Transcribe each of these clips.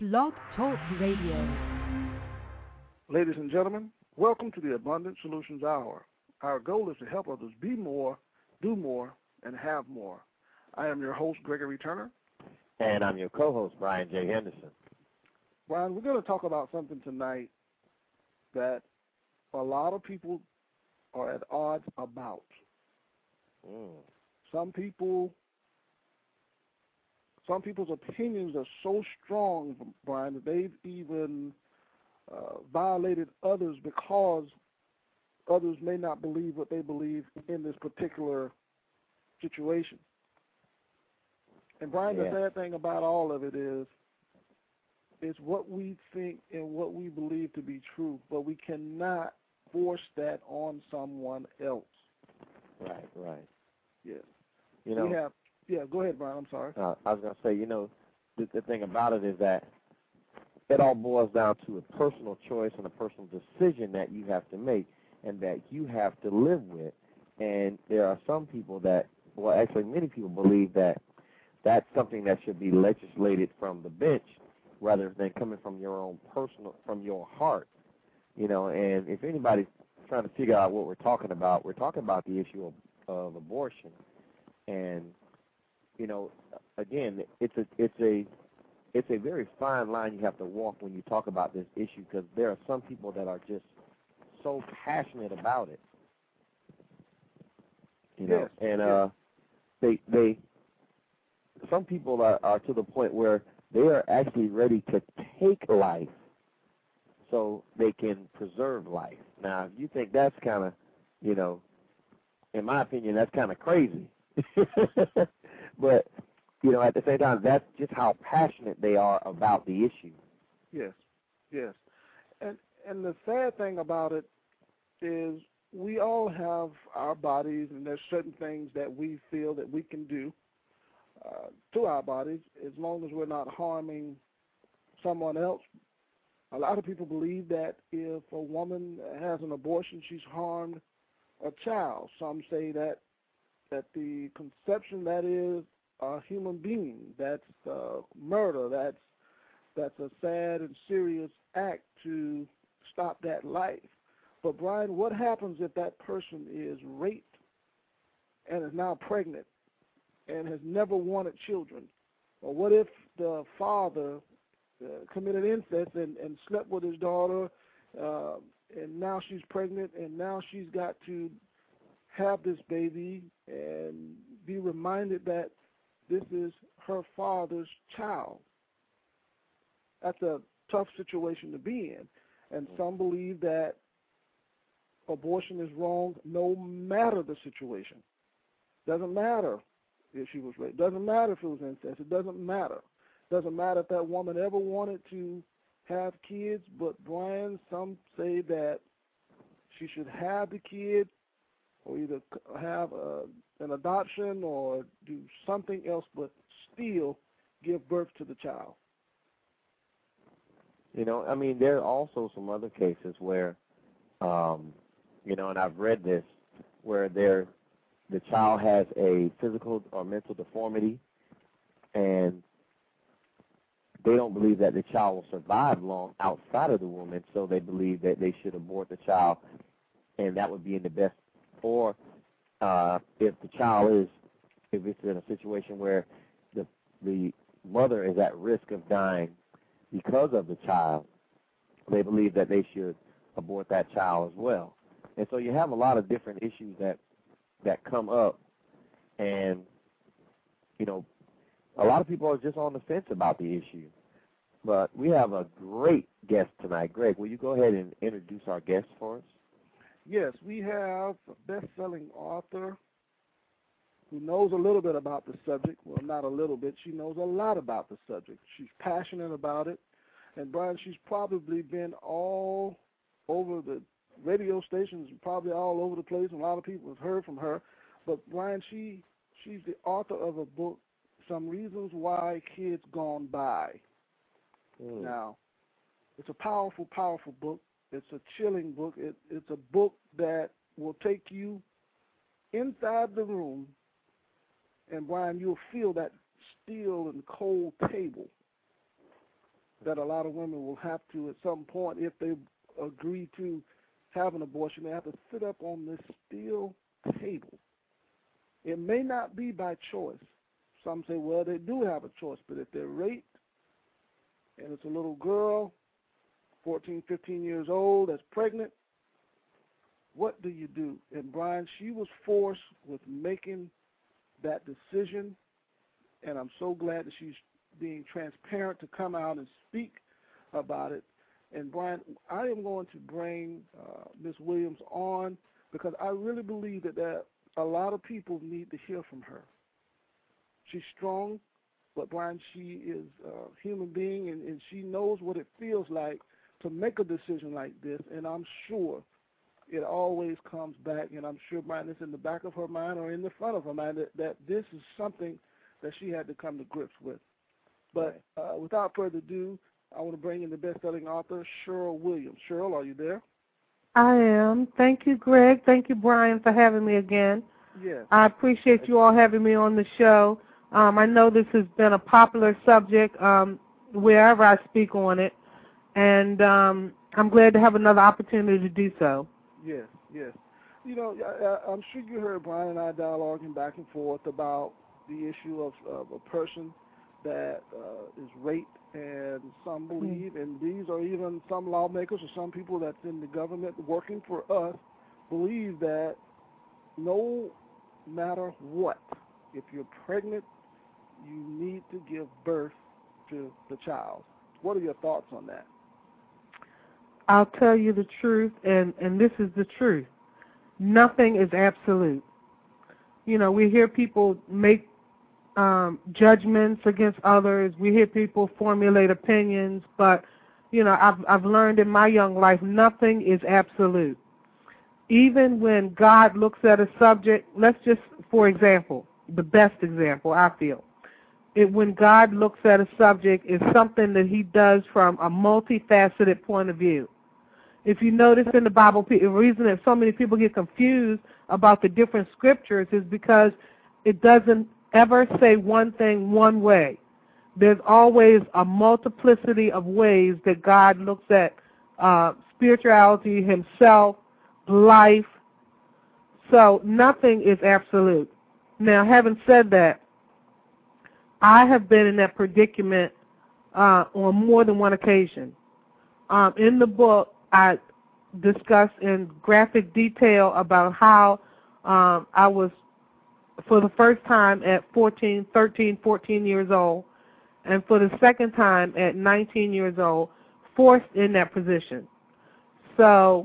Blog Talk Radio. Ladies and gentlemen, welcome to the Abundant Solutions Hour. Our goal is to help others be more, do more, and have more. I am your host, Gregory Turner. And I'm your co-host, Brian J. Henderson. Brian, we're going to talk about something tonight that a lot of people are at odds about. Some people's opinions are so strong, Brian, that they've even violated others because others may not believe what they believe in this particular situation. And Brian, the sad thing about all of it is it's what we think and what we believe to be true, but we cannot force that on someone else. Right. Yes. You know, go ahead, Brian. I'm sorry. I was going to say, the thing about it is that it all boils down to a personal choice and a personal decision that you have to make and that you have to live with. And there are some people that, well, actually many people believe that that's something that should be legislated from the bench rather than coming from your own from your heart. And if anybody's trying to figure out what we're talking about the issue of abortion. And, again, it's a very fine line you have to walk when you talk about this issue because there are some people that are just so passionate about it. They some people are to the point where they are actually ready to take life so they can preserve life. Now, if you think that's kind of, in my opinion, that's kind of crazy. But, at the same time, that's just how passionate they are about the issue. Yes. And the sad thing about it is we all have our bodies, and there's certain things that we feel that we can do to our bodies as long as we're not harming someone else. A lot of people believe that if a woman has an abortion, she's harmed a child. Some say that the conception, that is a human being, that's murder, that's a sad and serious act to stop that life. But Brian, what happens if that person is raped and is now pregnant and has never wanted children? Or what if the father committed incest and slept with his daughter, and now she's pregnant, and now she's got to have this baby and be reminded that this is her father's child? That's a tough situation to be in. And some believe that abortion is wrong no matter the situation. Doesn't matter if she was raped. Doesn't matter if it was incest. It doesn't matter. Doesn't matter if that woman ever wanted to have kids, but Brian, some say that she should have the kid or either have an adoption or do something else, but still give birth to the child. There are also some other cases where, and I've read this, where the child has a physical or mental deformity, and they don't believe that the child will survive long outside of the womb, and so they believe that they should abort the child, and that would be in the best. Or if the child if it's in a situation where the mother is at risk of dying because of the child, they believe that they should abort that child as well. And so you have a lot of different issues that come up, and, a lot of people are just on the fence about the issue. But we have a great guest tonight. Greg, will you go ahead and introduce our guest for us? Yes, we have a best-selling author who knows a little bit about the subject. Well, not a little bit. She knows a lot about the subject. She's passionate about it. And, Brian, she's probably been all over the radio stations, probably all over the place, and a lot of people have heard from her. But, Brian, she's the author of a book, Some Reasons Why Kids Gone By. Now, it's a powerful, powerful book. It's a chilling book. It's a book that will take you inside the room, and, Brian, you'll feel that steel and cold table that a lot of women will have to, at some point, if they agree to have an abortion, they have to sit up on this steel table. It may not be by choice. Some say, well, they do have a choice, but if they're raped and it's a little girl, 14, 15 years old, that's pregnant, what do you do? And Brian, she was forced with making that decision, and I'm so glad that she's being transparent to come out and speak about it. And Brian, I am going to bring Ms. Williams on because I really believe that a lot of people need to hear from her. She's strong, but Brian, she is a human being, and she knows what it feels like to make a decision like this, and I'm sure it always comes back, and I'm sure, Brian, it's in the back of her mind or in the front of her mind that this is something that she had to come to grips with. But without further ado, I want to bring in the best-selling author, Cheryl Williams. Cheryl, are you there? I am. Thank you, Greg. Thank you, Brian, for having me again. Yes. I appreciate you all having me on the show. I know this has been a popular subject wherever I speak on it, and I'm glad to have another opportunity to do so. Yes, yes. You know, I'm sure you heard Brian and I dialoguing back and forth about the issue of a person that is raped, and some believe, and these are even some lawmakers or some people that's in the government working for us, believe that no matter what, if you're pregnant, you need to give birth to the child. What are your thoughts on that? I'll tell you the truth, and this is the truth. Nothing is absolute. You know, we hear people make judgments against others. We hear people formulate opinions, but, you know, I've learned in my young life nothing is absolute. Even when God looks at a subject, let's just, for example, the best example I feel, when God looks at a subject, it's something that he does from a multifaceted point of view. If you notice in the Bible, the reason that so many people get confused about the different scriptures is because it doesn't ever say one thing one way. There's always a multiplicity of ways that God looks at spirituality, himself, life. So nothing is absolute. Now, having said that, I have been in that predicament on more than one occasion. In the book, I discuss in graphic detail about how I was, for the first time at 13, 14 years old, and for the second time at 19 years old, forced in that position. So,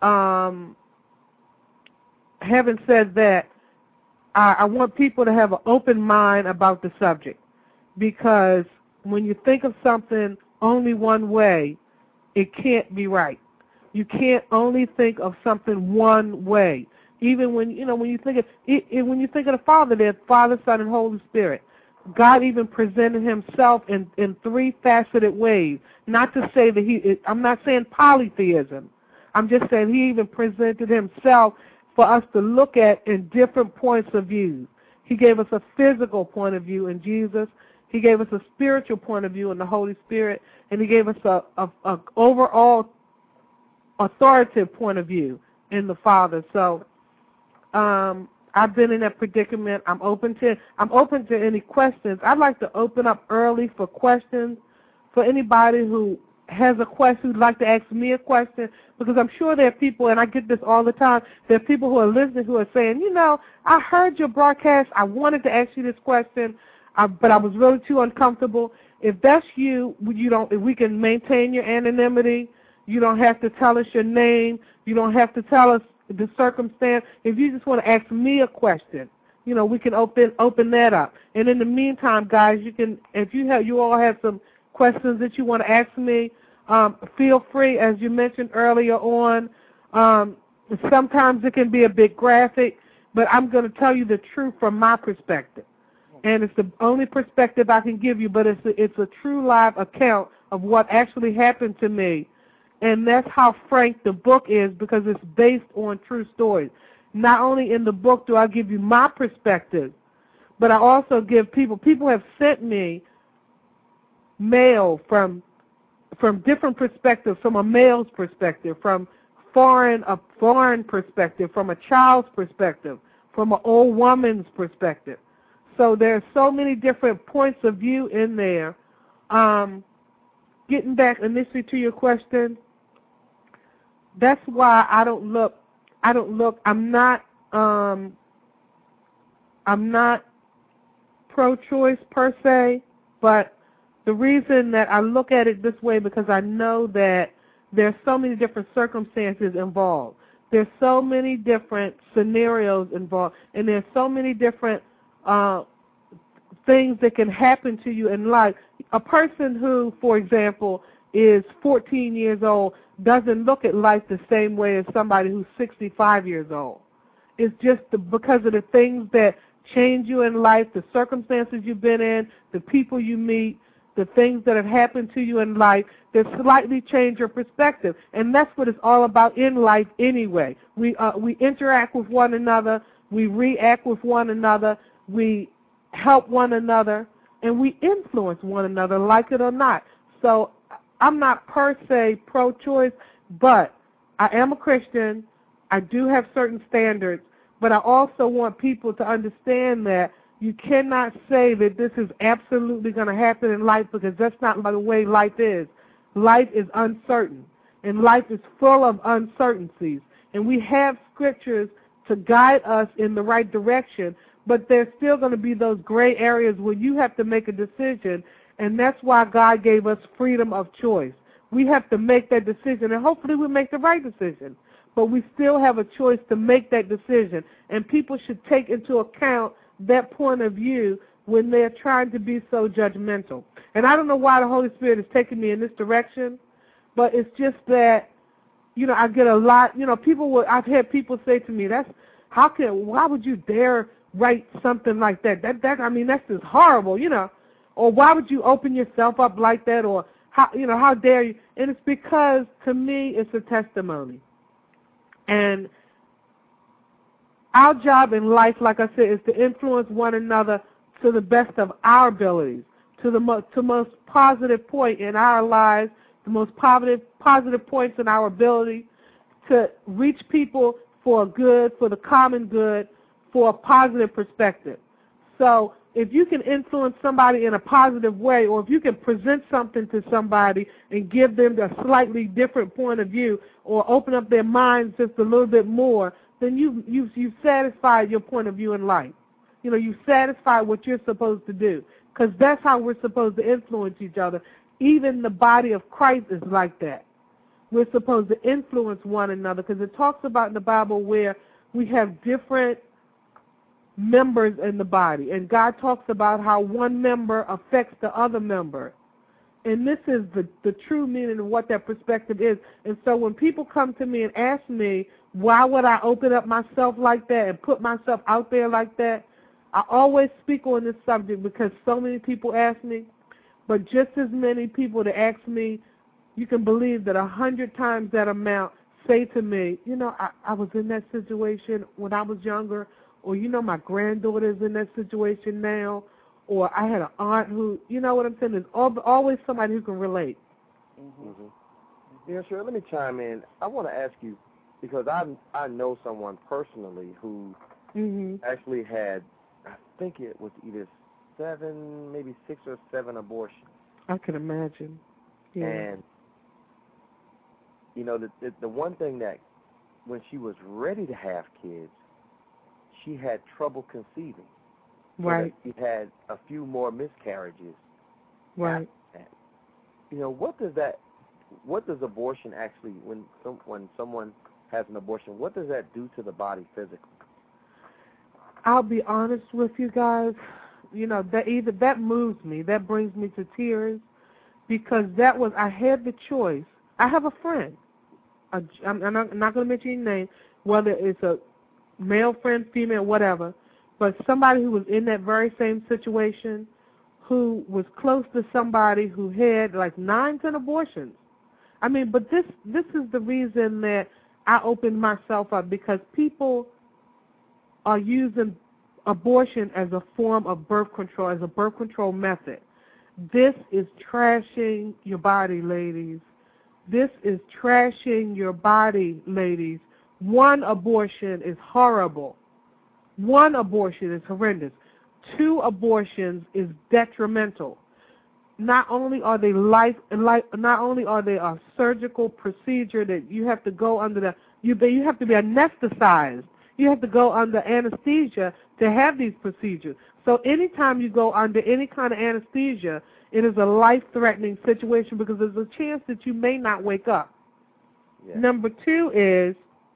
having said that, I want people to have an open mind about the subject, because when you think of something only one way, it can't be right. You can't only think of something one way. Even when you think of the Father, there's Father, Son, and Holy Spirit. God even presented himself in three faceted ways. Not to say that I'm not saying polytheism. I'm just saying he even presented himself for us to look at in different points of view. He gave us a physical point of view in Jesus. He gave us a spiritual point of view in the Holy Spirit, and he gave us a overall authoritative point of view in the Father. So I've been in that predicament. I'm open to any questions. I'd like to open up early for questions for anybody who has a question, who'd like to ask me a question, because I'm sure there are people, and I get this all the time, there are people who are listening who are saying, I heard your broadcast, I wanted to ask you this question, but I was really too uncomfortable. If that's you, if we can maintain your anonymity, you don't have to tell us your name, you don't have to tell us the circumstance. If you just want to ask me a question, we can open that up. And in the meantime, guys, you all have some questions that you want to ask me, feel free. As you mentioned earlier on, sometimes it can be a bit graphic, but I'm going to tell you the truth from my perspective. And it's the only perspective I can give you, but it's a true live account of what actually happened to me. And that's how frank the book is, because it's based on true stories. Not only in the book do I give you my perspective, but I also give people have sent me mail from from different perspectives, from a male's perspective, from a foreign perspective, from a child's perspective, from an old woman's perspective. So there's so many different points of view in there. Getting back initially to your question, that's why I'm not pro-choice per se, but the reason that I look at it this way because I know that there's so many different circumstances involved. There's so many different scenarios involved, and there's so many different things that can happen to you in life. A person who, for example, is 14 years old doesn't look at life the same way as somebody who's 65 years old. It's just because of the things that change you in life, the circumstances you've been in, the people you meet, the things that have happened to you in life that slightly change your perspective. And that's what it's all about in life anyway. We interact with one another, we react with one another, we help one another, and we influence one another, like it or not. So I'm not per se pro-choice, but I am a Christian. I do have certain standards, but I also want people to understand that you cannot say that this is absolutely going to happen in life because that's not the way life is. Life is uncertain, and life is full of uncertainties. And we have scriptures to guide us in the right direction, but there's still going to be those gray areas where you have to make a decision, and that's why God gave us freedom of choice. We have to make that decision, and hopefully we make the right decision. But we still have a choice to make that decision, and people should take into account that point of view when they're trying to be so judgmental. And I don't know why the Holy Spirit is taking me in this direction, but it's just that, I get a lot, I've had people say to me, why would you dare write something like that? That's just horrible, or why would you open yourself up like that, or how dare you? And it's because, to me, it's a testimony. And our job in life, like I said, is to influence one another to the best of our abilities, to the most positive point in our lives, the most positive points in our ability to reach people for good, for the common good, for a positive perspective. So if you can influence somebody in a positive way, or if you can present something to somebody and give them a slightly different point of view, or open up their minds just a little bit more, then you've satisfied your point of view in life. You've satisfied what you're supposed to do, because that's how we're supposed to influence each other. Even the body of Christ is like that. We're supposed to influence one another, because it talks about in the Bible where we have different members in the body, and God talks about how one member affects the other member. And this is the true meaning of what that perspective is. And so when people come to me and ask me, why would I open up myself like that and put myself out there like that, I always speak on this subject because so many people ask me, but just as many people that ask me, you can believe that 100 times that amount say to me, I was in that situation when I was younger, or, my granddaughter's in that situation now, or I had an aunt who, what I'm saying? There's always somebody who can relate. Mm-hmm. Yeah, sure. Let me chime in. I want to ask you, because I know someone personally who actually had, I think it was either 7, maybe 6 or 7 abortions. I can imagine. Yeah. And, the one thing that when she was ready to have kids, she had trouble conceiving. Right. So she had a few more miscarriages. Right. What does abortion actually, when someone has an abortion, what does that do to the body physically? I'll be honest with you guys, that moves me, that brings me to tears, because I had the choice. I have a friend, I'm not going to mention your name, whether it's a male friend, female, whatever, but somebody who was in that very same situation, who was close to somebody who had like 9-10 abortions. But this is the reason that I opened myself up, because people are using abortion as a form of birth control, as a birth control method. This is trashing your body, ladies. This is trashing your body, ladies. One abortion is horrible. One abortion is horrendous. 2 abortions is detrimental. Not only are they not only are they a surgical procedure that you have to go under you have to be anesthetized. You have to go under anesthesia to have these procedures. So anytime you go under any kind of anesthesia, it is a life-threatening situation because there's a chance that you may not wake up. Yeah. Number 2 is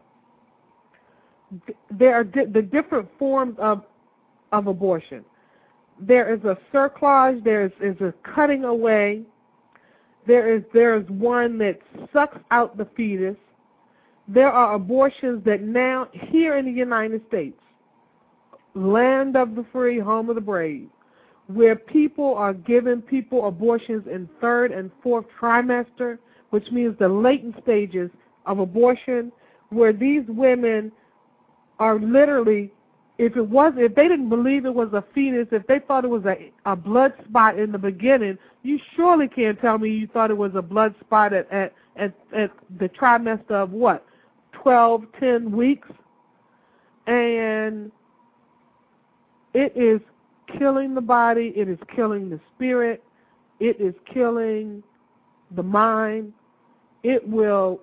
there are the different forms of abortion. There is a cerclage, there is a cutting away, there is one that sucks out the fetus. There are abortions that now, here in the United States, land of the free, home of the brave, where people are giving people abortions in 3rd and 4th trimester, which means the latent stages of abortion, where these women are literally, if they didn't believe it was a fetus, if they thought it was a blood spot in the beginning, you surely can't tell me you thought it was a blood spot at the trimester of what, 12, 10 weeks? And it is killing the body, it is killing the spirit, it is killing the mind. It will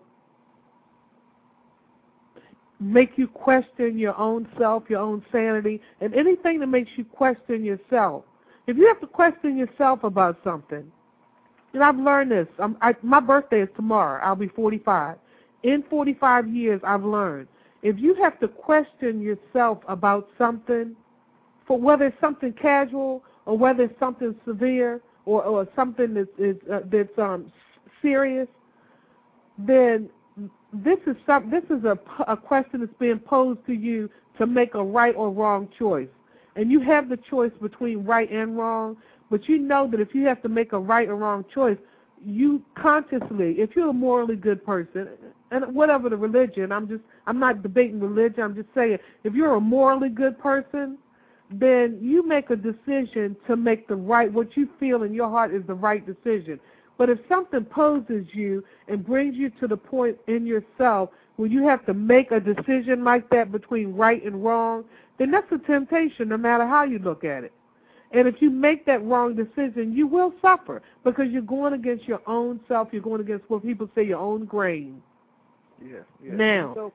make you question your own self, your own sanity, and anything that makes you question yourself. If you have to question yourself about something, and I've learned this. My birthday is tomorrow. I'll be 45. In 45 years, I've learned, if you have to question yourself about something, for whether it's something casual or whether it's something severe or something that's serious, then this is a question that's being posed to you to make a right or wrong choice. And you have the choice between right and wrong, but you know that if you have to make a right or wrong choice, you consciously, if you're a morally good person, and whatever the religion, I'm not debating religion, I'm just saying, if you're a morally good person, then you make a decision to make what you feel in your heart is the right decision. But if something poses you and brings you to the point in yourself where you have to make a decision like that between right and wrong, then that's a temptation no matter how you look at it. And if you make that wrong decision, you will suffer because you're going against your own self. You're going against what people say, your own grain. Yes. Now, So,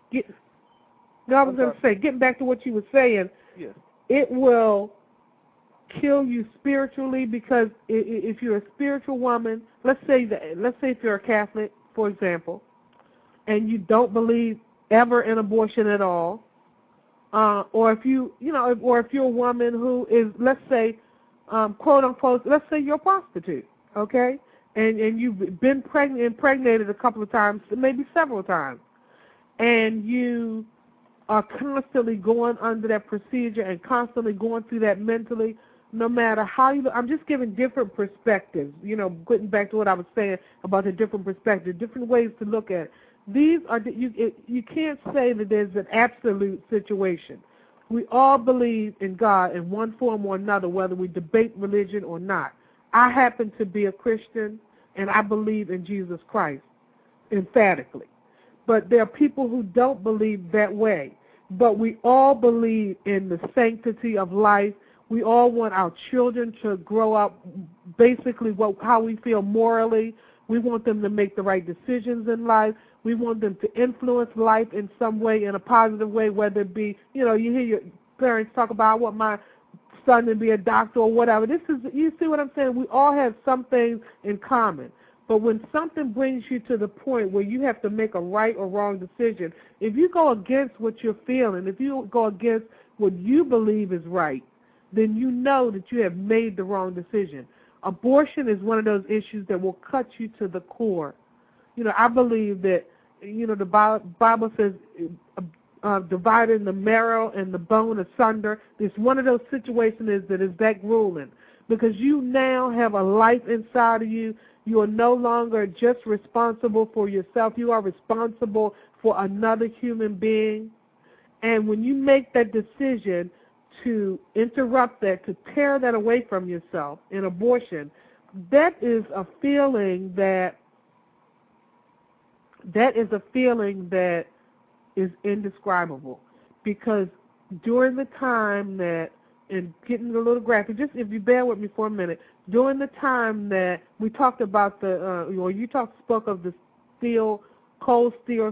I was going to say, getting back to what you were saying, yes. It will kill you spiritually because if you're a spiritual woman, let's say if you're a Catholic, for example, and you don't believe ever in abortion at all, or if you're a woman who is, let's say, quote unquote, let's say you're a prostitute, okay, and you've been impregnated a couple of times, maybe several times, and you are constantly going under that procedure and constantly going through that mentally, no matter how you look. I'm just giving different perspectives, getting back to what I was saying about the different perspectives, different ways to look at it. These are, you can't say that there's an absolute situation. We all believe in God in one form or another, whether we debate religion or not. I happen to be a Christian, and I believe in Jesus Christ, emphatically. But there are people who don't believe that way. But we all believe in the sanctity of life. We all want our children to grow up basically how we feel morally. We want them to make the right decisions in life. We want them to influence life in some way, in a positive way, whether it be, you hear your parents talk about, I want my son to be a doctor or whatever. You see what I'm saying? We all have some things in common. But when something brings you to the point where you have to make a right or wrong decision, if you go against what you're feeling, if you go against what you believe is right, then you know that you have made the wrong decision. Abortion is one of those issues that will cut you to the core. I believe that, the Bible says dividing the marrow and the bone asunder. It's one of those situations that is that grueling because you now have a life inside of you. You are no longer just responsible for yourself. You are responsible for another human being. And when you make that decision to interrupt that, to tear that away from yourself in abortion, that is a feeling that is indescribable, because during the time that, and getting a little graphic, just if you bear with me for a minute, during the time that we talked about spoke of the cold steel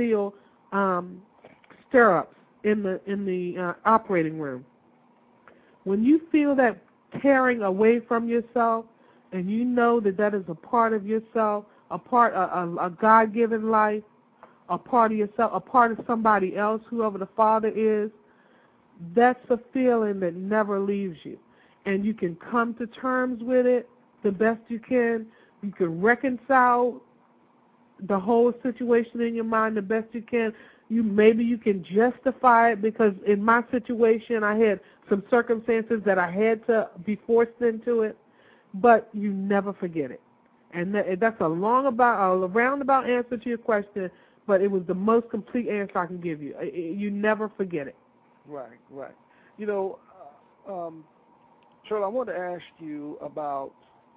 stirrups in the operating room. When you feel that tearing away from yourself, and you know that is a part of yourself, a God-given life, a part of yourself, a part of somebody else, whoever the Father is, that's a feeling that never leaves you. And you can come to terms with it the best you can. You can reconcile the whole situation in your mind the best you can. Maybe you can justify it, because in my situation I had some circumstances that I had to be forced into it, but you never forget it. And that's a roundabout answer to your question, but it was the most complete answer I can give you. You never forget it. Right. Shirley, I want to ask you about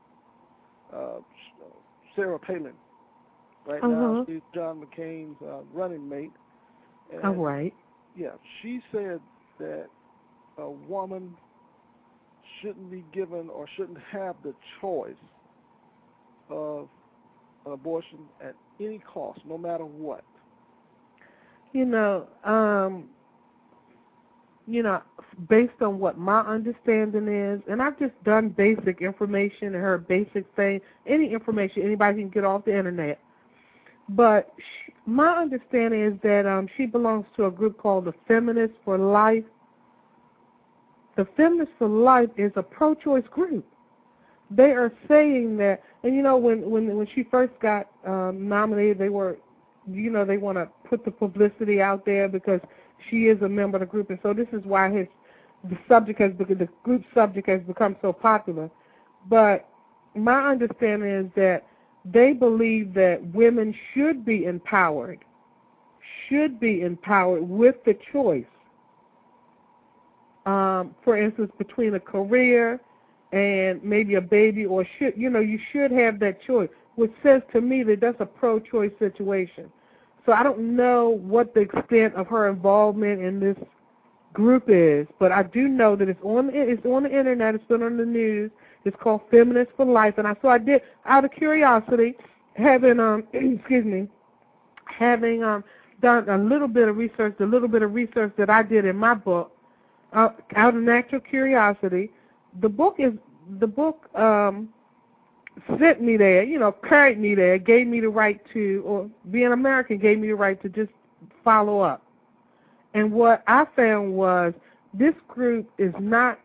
Sarah Palin. Right now, she's John McCain's running mate. And, right. Yeah, she said that a woman shouldn't be given or shouldn't have the choice of an abortion at any cost, no matter what. Based on what my understanding is, and I've just done basic information and heard basic thing, any information anybody can get off the internet. But my understanding is that she belongs to a group called the Feminists for Life. The Feminists for Life is a pro-choice group. They are saying that, and when she first got nominated, they were, they want to put the publicity out there because she is a member of the group, and so this is why the group subject has become so popular. But my understanding is that they believe that women should be empowered with the choice. For instance, between a career and maybe a baby, or you should have that choice, which says to me that that's a pro-choice situation. So I don't know what the extent of her involvement in this group is, but I do know that it's on the internet, it's been on the news. It's called Feminists for Life, and I did, out of curiosity, having done a little bit of research, that I did in my book, out of natural curiosity. The book sent me there, carried me there, gave me the right to, or being American gave me the right to just follow up. And what I found was this group is not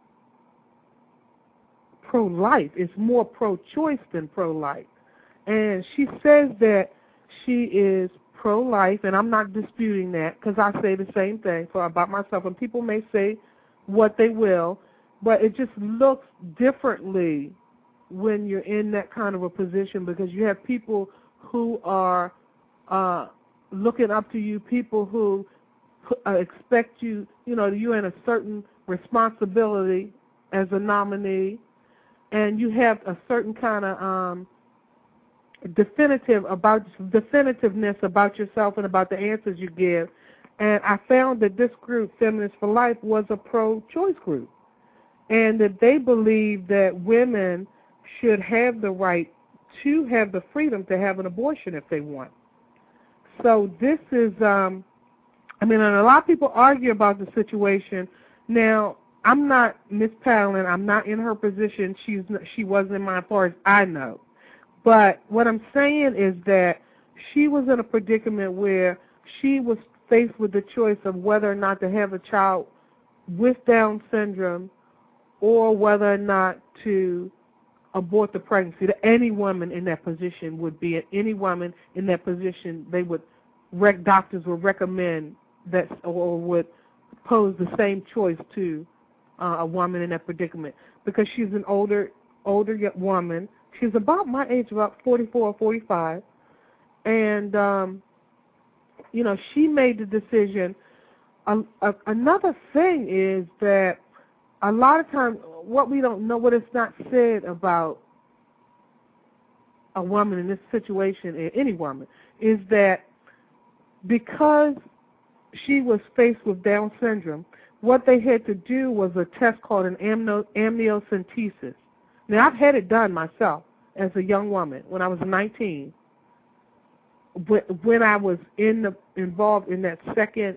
pro-life. It's more pro-choice than pro-life. And she says that she is pro-life, and I'm not disputing that, because I say the same thing about myself. And people may say what they will, but it just looks differently when you're in that kind of a position, because you have people who are looking up to you, people who expect you, you're in a certain responsibility as a nominee, and you have a certain kind of definitiveness about yourself and about the answers you give. And I found that this group, Feminists for Life, was a pro-choice group, and that they believe that women should have the right to have the freedom to have an abortion if they want. So this is, and a lot of people argue about the situation. Now, I'm not Miss Palin. I'm not in her position. She wasn't in mine, as far as I know. But what I'm saying is that she was in a predicament where she was faced with the choice of whether or not to have a child with Down syndrome, or whether or not to abort the pregnancy. Any woman in that position would be. Any woman in that position, doctors would recommend that, or would pose the same choice to a woman in that predicament, because she's an older woman. She's about my age, about 44 or 45, and she made the decision. Another thing is that a lot of times, what we don't know, what is not said about a woman in this situation, any woman, is that because she was faced with Down syndrome, what they had to do was a test called an amniocentesis. Now, I've had it done myself as a young woman when I was 19. When I was involved in that second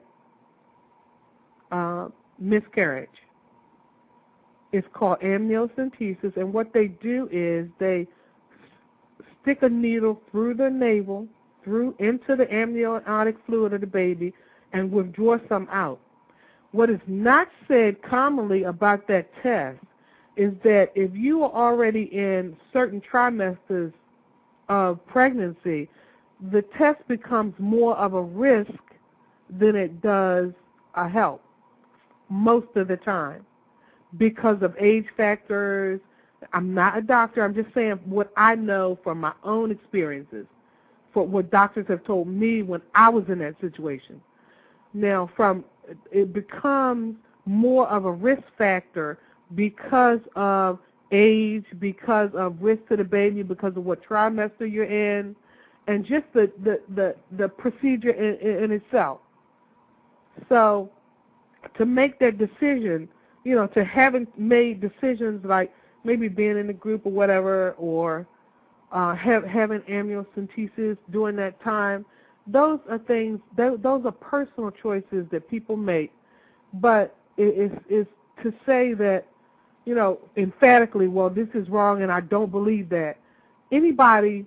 miscarriage. It's called amniocentesis, and what they do is they stick a needle through the navel, through into the amniotic fluid of the baby, and withdraw some out. What is not said commonly about that test is that if you are already in certain trimesters of pregnancy, the test becomes more of a risk than it does a help most of the time because of age factors. I'm not a doctor. I'm just saying what I know from my own experiences, for what doctors have told me when I was in that situation. Now, it becomes more of a risk factor because of age, because of risk to the baby, because of what trimester you're in, and just the procedure in itself. So to make that decision, to having made decisions like maybe being in a group or whatever, or having amniocentesis during that time, those are things, those are personal choices that people make. But it's to say that, emphatically, well, this is wrong and I don't believe that. Anybody,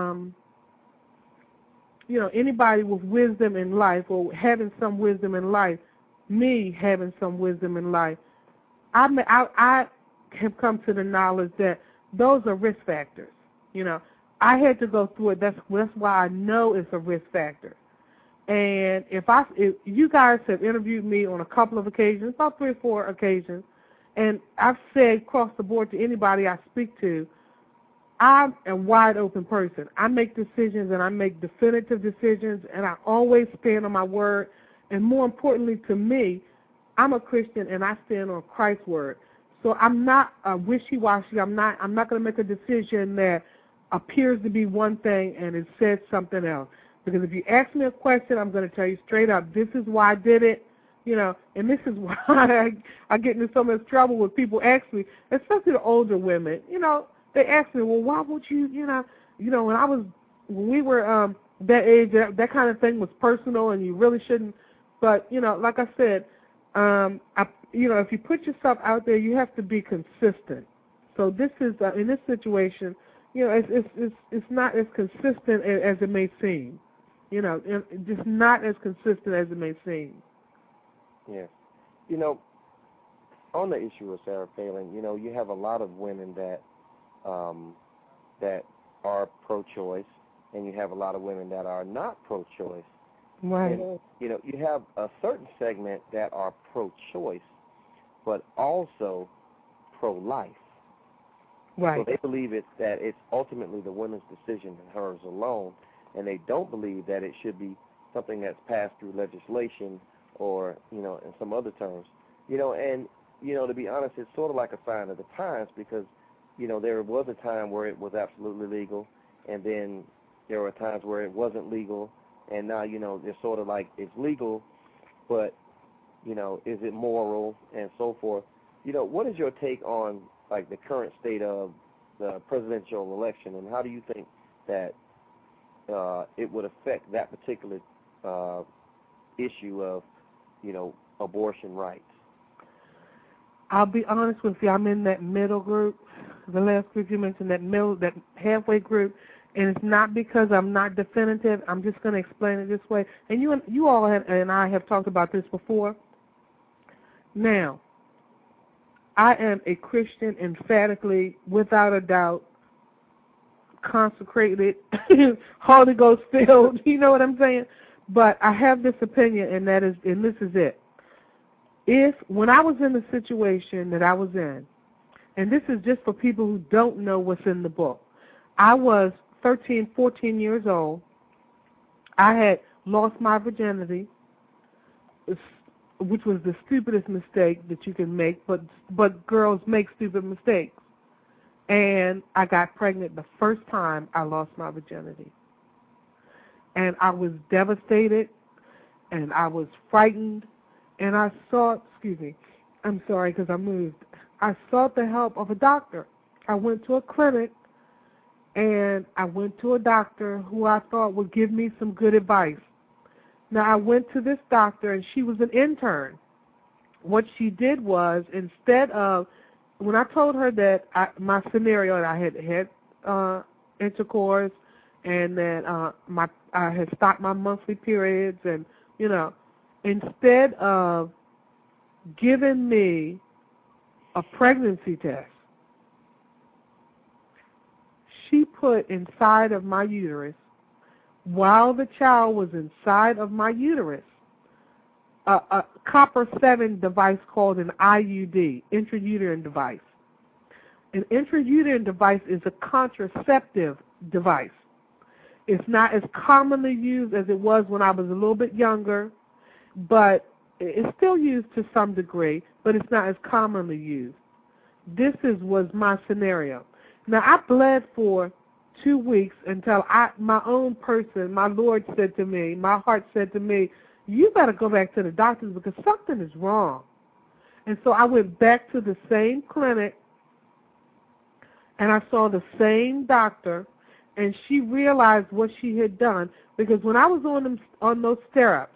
anybody with wisdom in life or having some wisdom in life, me having some wisdom in life, I have come to the knowledge that those are risk factors. I had to go through it. That's why I know it's a risk factor. And if you guys have interviewed me on a couple of occasions, about 3 or 4 occasions, and I've said across the board to anybody I speak to, I'm a wide open person. I make decisions, and I make definitive decisions, and I always stand on my word. And more importantly to me, I'm a Christian, and I stand on Christ's word. So I'm not wishy-washy. I'm not going to make a decision that appears to be one thing and it says something else. Because if you ask me a question, I'm going to tell you straight up, this is why I did it, and this is why I get into so much trouble when people ask me, especially the older women. They ask me, well, why would you, when we were that age, that kind of thing was personal and you really shouldn't. But, like I said, if you put yourself out there, you have to be consistent. So this is, in this situation, it's not as consistent as it may seem. Just not as consistent as it may seem. Yes. On the issue of Sarah Palin, you have a lot of women that are pro-choice, and you have a lot of women that are not pro-choice. Right. And, you have a certain segment that are pro-choice, but also pro-life. Right. So they believe that it's ultimately the woman's decision and hers alone, and they don't believe that it should be something that's passed through legislation or, in some other terms. And, to be honest, it's sort of like a sign of the times because, there was a time where it was absolutely legal, and then there were times where it wasn't legal, and now, it's sort of like it's legal, but, is it moral and so forth. What is your take on, like, the current state of the presidential election, and how do you think that it would affect that particular issue of, abortion rights? I'll be honest with you. I'm in that middle group. The last group you mentioned, that halfway group, and it's not because I'm not definitive. I'm just going to explain it this way. And you all and I have talked about this before. Now, I am a Christian, emphatically, without a doubt, consecrated, Holy Ghost filled. You know what I'm saying? But I have this opinion, and this is it. When I was in the situation that I was in, and this is just for people who don't know what's in the book, I was 13, 14 years old. I had lost my virginity, which was the stupidest mistake that you can make, but girls make stupid mistakes. And I got pregnant the first time I lost my virginity. And I was devastated, and I was frightened, and I sought, I'm sorry because I moved. I sought the help of a doctor. I went to a clinic, and I went to a doctor who I thought would give me some good advice. Now, I went to this doctor, and she was an intern. What she did was, instead of, when I told her that my scenario, that I had intercourse, and that I had stopped my monthly periods, and, instead of giving me a pregnancy test, she put inside of my uterus, while the child was inside of my uterus, a copper-7 device called an IUD, intrauterine device. An intrauterine device is a contraceptive device. It's not as commonly used as it was when I was a little bit younger, but it's still used to some degree, but it's not as commonly used. This was my scenario. Now, I bled for 2 weeks until my own person, my Lord said to me, my heart said to me, you better go back to the doctors because something is wrong. And so I went back to the same clinic, and I saw the same doctor, and she realized what she had done, because when I was on those stirrups,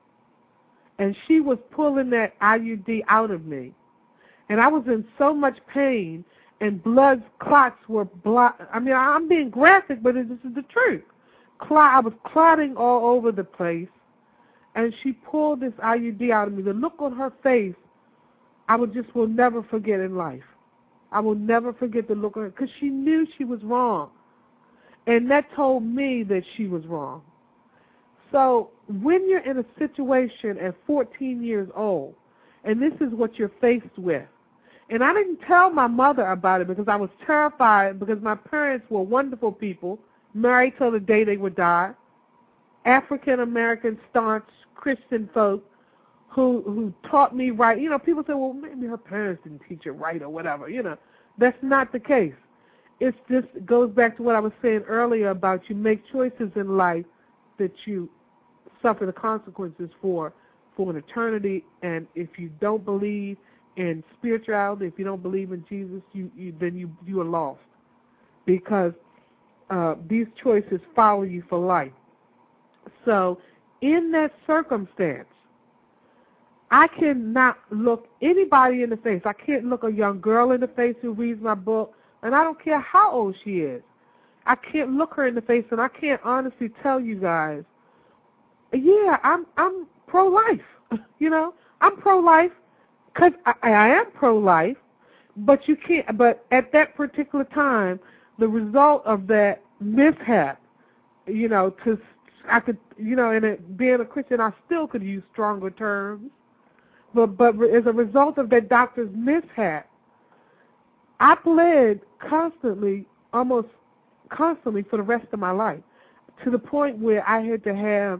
and she was pulling that IUD out of me, and I was in so much pain, and blood clots were I'm being graphic, but this is the truth. I was clotting all over the place, and she pulled this IUD out of me. The look on her face, I will never forget in life. I will never forget the look on her, because she knew she was wrong. And that told me that she was wrong. So when you're in a situation at 14 years old, and this is what you're faced with, and I didn't tell my mother about it because I was terrified, because my parents were wonderful people, married till the day they would die, African-American staunch Christian folk who taught me right. People say, well, maybe her parents didn't teach her right or whatever. That's not the case. It just goes back to what I was saying earlier about you make choices in life that you suffer the consequences for an eternity. And if you don't believe in spirituality, if you don't believe in Jesus, then you are lost, because these choices follow you for life. So in that circumstance, I cannot look anybody in the face. I can't look a young girl in the face who reads my book, and I don't care how old she is. I can't look her in the face, and I can't honestly tell you guys, yeah, I'm pro-life. I'm pro-life because I am pro-life, but you can't. But at that particular time, the result of that mishap, being a Christian, I still could use stronger terms. But as a result of that doctor's mishap, I bled almost constantly for the rest of my life, to the point where I had to have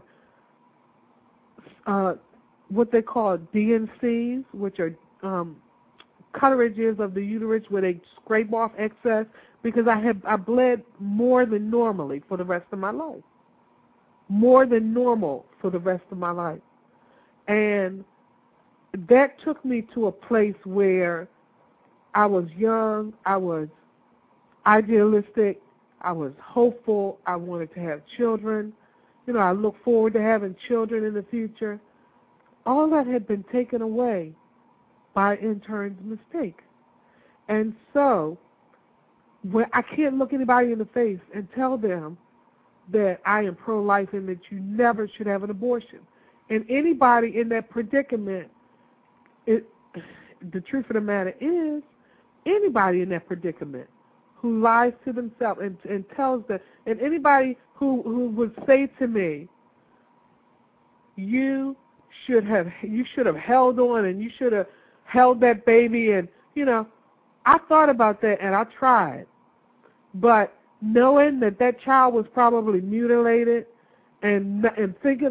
what they call DNCs, which are cutterages of the uterus where they scrape off excess, because I bled more than normally for the rest of my life. More than normal for the rest of my life. And that took me to a place where I was young, I was idealistic, I was hopeful, I wanted to have children. I look forward to having children in the future. All that had been taken away by intern's mistake. And so, when I can't look anybody in the face and tell them that I am pro-life and that you never should have an abortion. And anybody in that predicament, the truth of the matter is, anybody in that predicament who lies to themselves and tells them, and anybody who would say to me, you should have held on and you should have held that baby, and I thought about that and I tried, but knowing that child was probably mutilated, and thinking,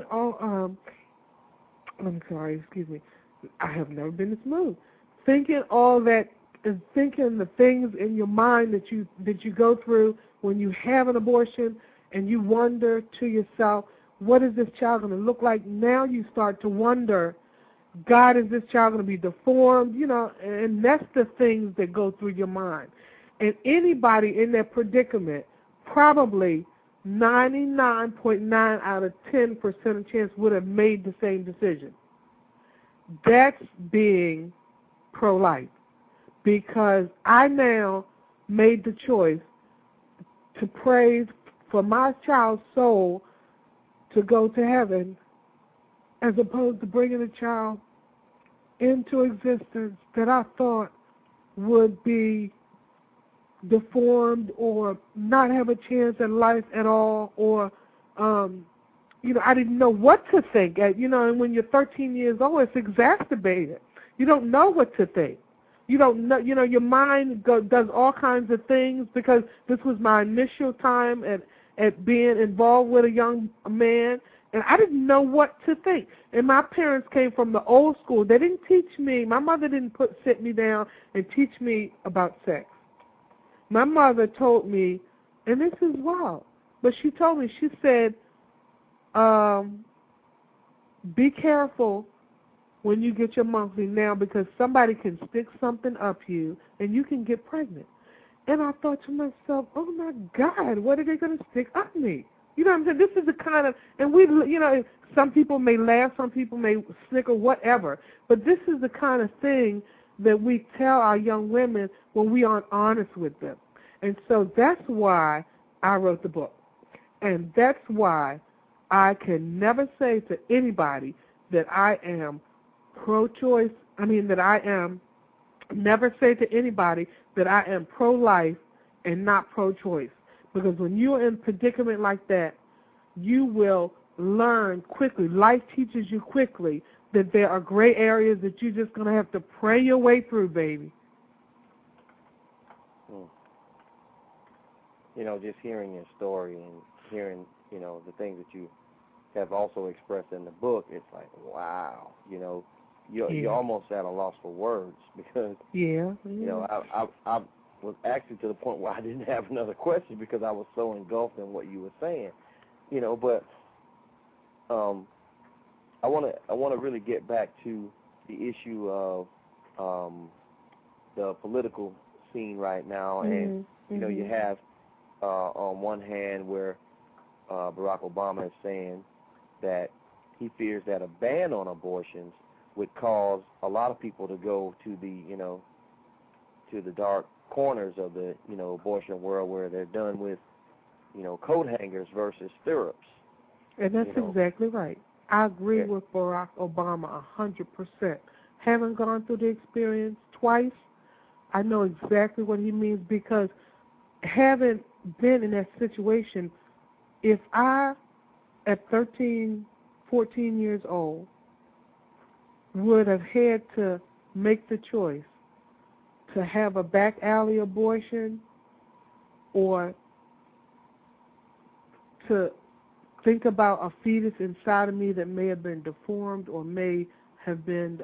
I'm sorry, excuse me, I have never been this moved. Thinking all that and thinking the things in your mind that you go through when you have an abortion, and you wonder to yourself, what is this child going to look like? Now you start to wonder, God, is this child going to be deformed? You know, and that's the things that go through your mind. And anybody in that predicament, probably 99.9 out of 10% of chance would have made the same decision. That's being pro-life, because I now made the choice to pray for my child's soul to go to heaven, as opposed to bringing a child into existence that I thought would be deformed or not have a chance at life at all, or you know, I didn't know what to think. You know, and when you're 13 years old, it's exacerbated. You don't know what to think. You don't know. You know, your mind does all kinds of things, because this was my initial time at being involved with a young man, and I didn't know what to think. And my parents came from the old school. They didn't teach me. My mother didn't sit me down and teach me about sex. My mother told me, and this is wild, but she told me, she said, be careful when you get your monthly now, because somebody can stick something up you and you can get pregnant. And I thought to myself, oh my God, what are they going to stick up me? You know what I'm saying? This is the kind of, and we, you know, some people may laugh, some people may snicker, whatever, but this is the kind of thing that we tell our young women when we aren't honest with them. And so that's why I wrote the book. And that's why I can never say to anybody that I am pro-choice, never say to anybody that I am pro-life and not pro-choice. Because when you're in a predicament like that, you will learn quickly. Life teaches you quickly that there are gray areas that you're just going to have to pray your way through, baby. You know, just hearing your story and hearing, you know, the things that you have also expressed in the book, it's like, wow, you know, you're almost at a loss for words, because, you know, I was actually to the point where I didn't have another question, because I was so engulfed in what you were saying, you know. But I want to really get back to the issue of the political scene right now, and you know, you have on one hand where Barack Obama is saying that he fears that a ban on abortions would cause a lot of people to go to the, you know, to the dark corners of the, you know, abortion world, where they're done with, you know, coat hangers versus stirrups. And that's exactly right. I agree with Barack Obama 100%. Having gone through the experience twice, I know exactly what he means, because having been in that situation, if I, at 13, 14 years old, would have had to make the choice to have a back alley abortion, or to think about a fetus inside of me that may have been deformed, or may have been,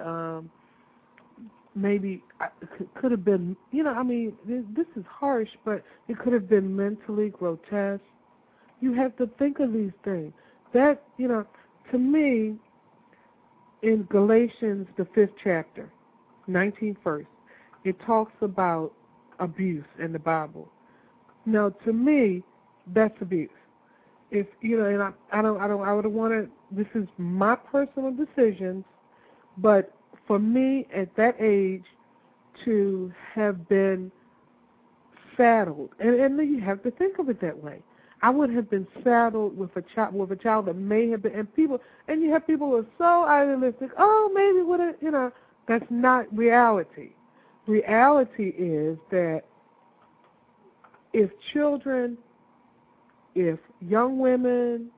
could have been, you know, I mean, this is harsh, but it could have been mentally grotesque. You have to think of these things. That, you know, to me, in Galatians, the 5th chapter, 19th verse, it talks about abuse in the Bible. Now, to me, that's abuse. If, you know, and I would want to, this is my personal decisions, but for me at that age to have been saddled, and you have to think of it that way. I would have been saddled with a child that may have been, and you have people who are so idealistic. Oh, maybe would have, you know, that's not reality. Reality is that if children, if young women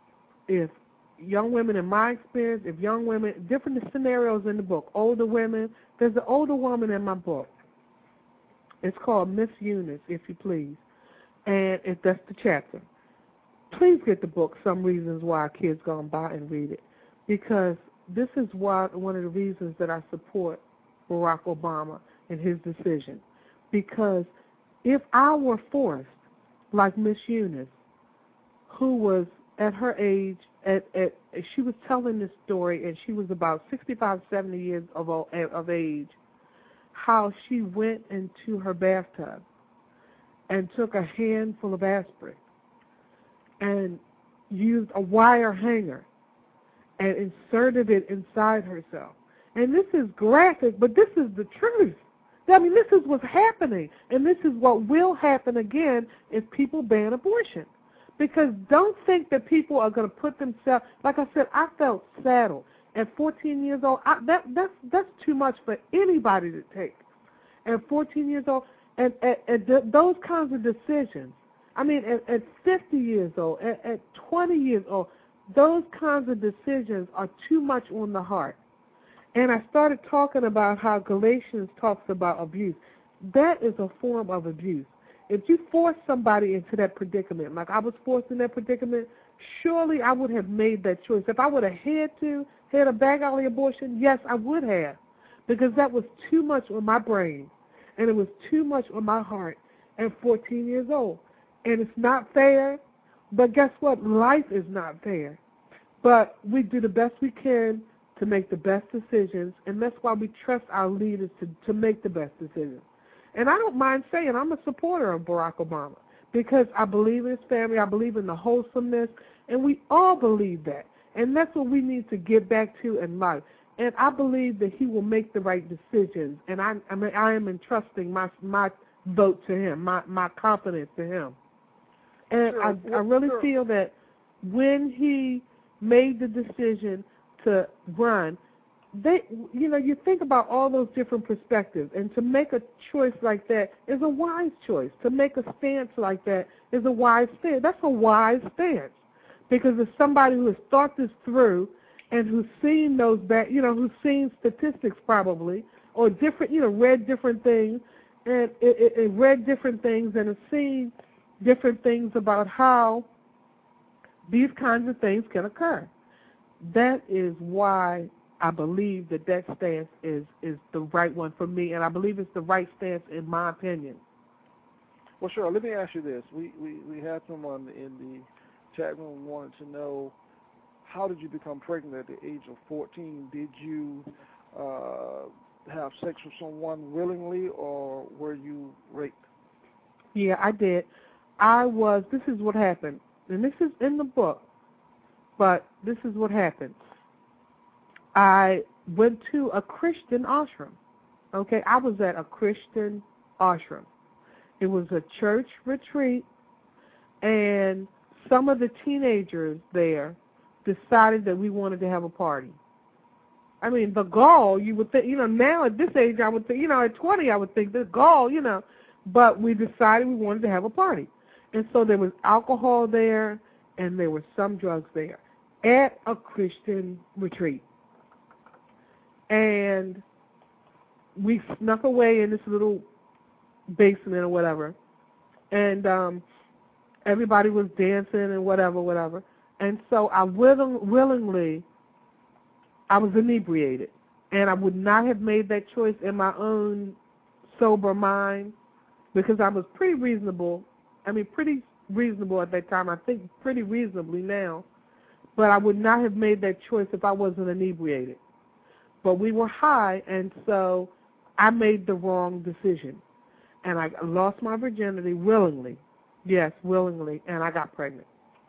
in my experience, if young women, different scenarios in the book, older women, there's an older woman in my book. It's called Miss Eunice, if you please. And that's the chapter. Please get the book, Some Reasons Why Our Kids Gone By, and read it. Because this is one of the reasons that I support Barack Obama in his decision. Because if I were forced, like Miss Eunice, who was at her age, she was telling this story, and she was about 65, 70 years of age, how she went into her bathtub and took a handful of aspirin and used a wire hanger and inserted it inside herself. And this is graphic, but this is the truth. I mean, this is what's happening, and this is what will happen again if people ban abortion. Because don't think that people are going to put themselves, like I said, I felt saddled at 14 years old. That's too much for anybody to take. At 14 years old, and those kinds of decisions, I mean, at 50 years old, at 20 years old, those kinds of decisions are too much on the heart. And I started talking about how Galatians talks about abuse. That is a form of abuse. If you force somebody into that predicament, like I was forced in that predicament, surely I would have made that choice. If I would have had a back alley abortion, yes, I would have, because that was too much on my brain, and it was too much on my heart at 14 years old. And it's not fair, but guess what? Life is not fair. But we do the best we can to make the best decisions, and that's why we trust our leaders to make the best decisions. And I don't mind saying I'm a supporter of Barack Obama, because I believe in his family, I believe in the wholesomeness, and we all believe that. And that's what we need to get back to in life. And I believe that he will make the right decisions, and I am entrusting my vote to him, my confidence to him. And I really feel that when he made the decision to run, you think about all those different perspectives, and to make a choice like that is a wise choice. To make a stance like that is a wise stance. That's a wise stance, because it's somebody who has thought this through and who's seen who's seen statistics probably, or different, read different things, and it read different things and has seen different things about how these kinds of things can occur. That is why I believe that stance is the right one for me, and I believe it's the right stance in my opinion. Well, sure. Let me ask you this. We had someone in the chat room wanted to know, how did you become pregnant at the age of 14? Did you have sex with someone willingly, or were you raped? Yeah, I did. This is what happened, and this is in the book, but this is what happened. I went to a Christian ashram. Okay, I was at a Christian ashram. It was a church retreat, and some of the teenagers there decided that we wanted to have a party. I mean, the gall, you would think, now at this age, I would think, at 20, I would think the gall, but we decided we wanted to have a party. And so there was alcohol there, and there were some drugs there at a Christian retreat. And we snuck away in this little basement or whatever, and everybody was dancing and whatever. And so I willingly, I was inebriated, and I would not have made that choice in my own sober mind, because I was pretty reasonable. Pretty reasonable at that time. I think pretty reasonably now, but I would not have made that choice if I wasn't inebriated. But we were high, and so I made the wrong decision. And I lost my virginity willingly. Yes, willingly, and I got pregnant.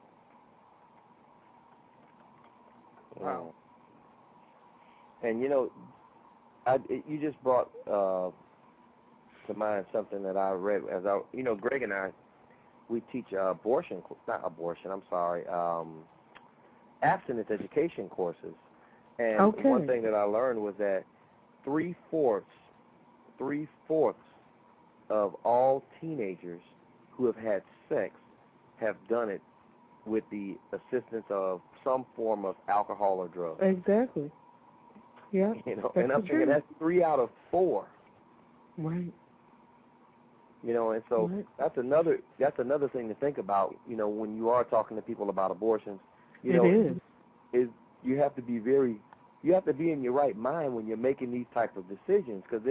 Wow. And, you just brought to mind something that I read as Greg and I, we teach abstinence education courses. And okay. One thing that I learned was that three-fourths of all teenagers who have had sex have done it with the assistance of some form of alcohol or drugs. Exactly. Yeah. And I'm thinking that's 3 out of 4. Right. And so right. that's another thing to think about. When you are talking to people about abortions, is you have to be in your right mind when you're making these type of decisions, because